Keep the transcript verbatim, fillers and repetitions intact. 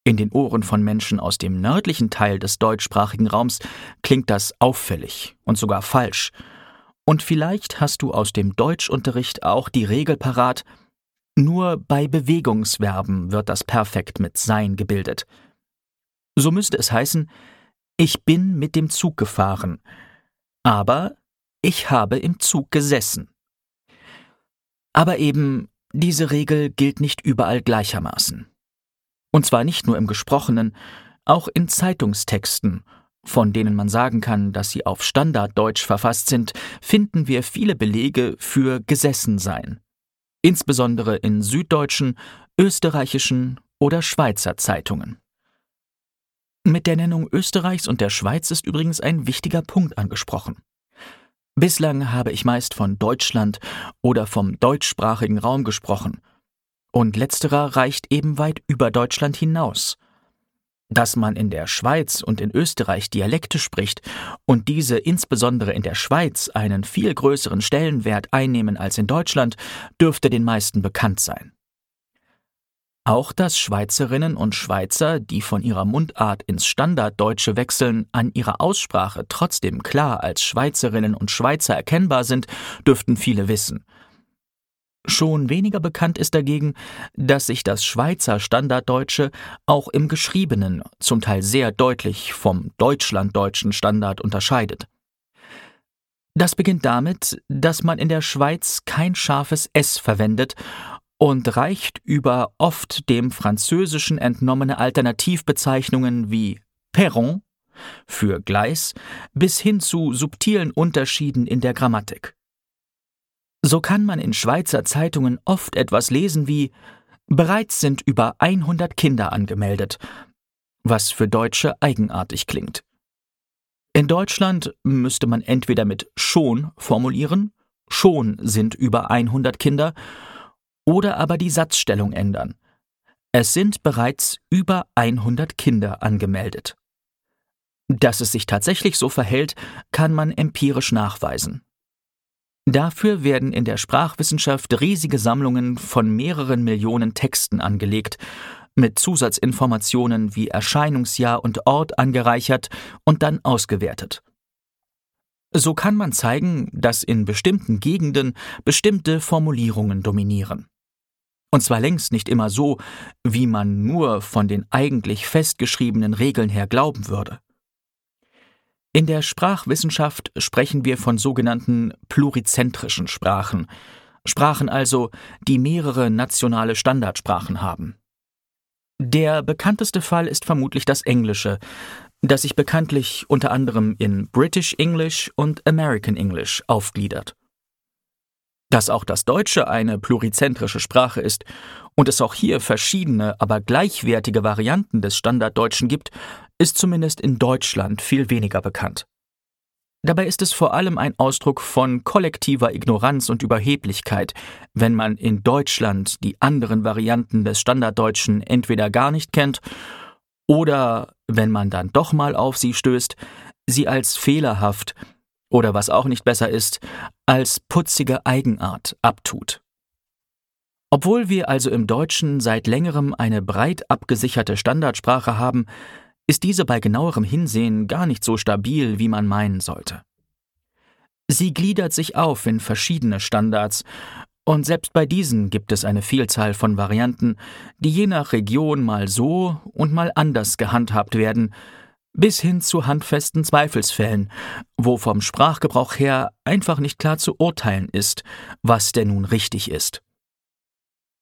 In den Ohren von Menschen aus dem nördlichen Teil des deutschsprachigen Raums klingt das auffällig und sogar falsch. Und vielleicht hast du aus dem Deutschunterricht auch die Regel parat: Nur bei Bewegungsverben wird das Perfekt mit sein gebildet. So müsste es heißen: Ich bin mit dem Zug gefahren, aber ich habe im Zug gesessen. Aber eben, diese Regel gilt nicht überall gleichermaßen. Und zwar nicht nur im Gesprochenen, auch in Zeitungstexten, von denen man sagen kann, dass sie auf Standarddeutsch verfasst sind, finden wir viele Belege für Gesessensein. Insbesondere in süddeutschen, österreichischen oder Schweizer Zeitungen. Mit der Nennung Österreichs und der Schweiz ist übrigens ein wichtiger Punkt angesprochen. Bislang habe ich meist von Deutschland oder vom deutschsprachigen Raum gesprochen, und letzterer reicht eben weit über Deutschland hinaus. Dass man in der Schweiz und in Österreich Dialekte spricht und diese insbesondere in der Schweiz einen viel größeren Stellenwert einnehmen als in Deutschland, dürfte den meisten bekannt sein. Auch dass Schweizerinnen und Schweizer, die von ihrer Mundart ins Standarddeutsche wechseln, an ihrer Aussprache trotzdem klar als Schweizerinnen und Schweizer erkennbar sind, dürften viele wissen. Schon weniger bekannt ist dagegen, dass sich das Schweizer Standarddeutsche auch im Geschriebenen zum Teil sehr deutlich vom deutschlanddeutschen Standard unterscheidet. Das beginnt damit, dass man in der Schweiz kein scharfes S verwendet und reicht über oft dem Französischen entnommene Alternativbezeichnungen wie Perron für Gleis bis hin zu subtilen Unterschieden in der Grammatik. So kann man in Schweizer Zeitungen oft etwas lesen wie »Bereits sind über hundert Kinder angemeldet«, was für Deutsche eigenartig klingt. In Deutschland müsste man entweder mit »schon« formulieren, »schon sind über hundert Kinder«, oder aber die Satzstellung ändern. Es sind bereits über hundert Kinder angemeldet. Dass es sich tatsächlich so verhält, kann man empirisch nachweisen. Dafür werden in der Sprachwissenschaft riesige Sammlungen von mehreren Millionen Texten angelegt, mit Zusatzinformationen wie Erscheinungsjahr und Ort angereichert und dann ausgewertet. So kann man zeigen, dass in bestimmten Gegenden bestimmte Formulierungen dominieren. Und zwar längst nicht immer so, wie man nur von den eigentlich festgeschriebenen Regeln her glauben würde. In der Sprachwissenschaft sprechen wir von sogenannten plurizentrischen Sprachen, Sprachen also, die mehrere nationale Standardsprachen haben. Der bekannteste Fall ist vermutlich das Englische, das sich bekanntlich unter anderem in British English und American English aufgliedert. Dass auch das Deutsche eine plurizentrische Sprache ist und es auch hier verschiedene, aber gleichwertige Varianten des Standarddeutschen gibt, ist zumindest in Deutschland viel weniger bekannt. Dabei ist es vor allem ein Ausdruck von kollektiver Ignoranz und Überheblichkeit, wenn man in Deutschland die anderen Varianten des Standarddeutschen entweder gar nicht kennt oder, wenn man dann doch mal auf sie stößt, sie als fehlerhaft oder was auch nicht besser ist, als putzige Eigenart abtut. Obwohl wir also im Deutschen seit längerem eine breit abgesicherte Standardsprache haben, ist diese bei genauerem Hinsehen gar nicht so stabil, wie man meinen sollte. Sie gliedert sich auf in verschiedene Standards, und selbst bei diesen gibt es eine Vielzahl von Varianten, die je nach Region mal so und mal anders gehandhabt werden, bis hin zu handfesten Zweifelsfällen, wo vom Sprachgebrauch her einfach nicht klar zu urteilen ist, was denn nun richtig ist.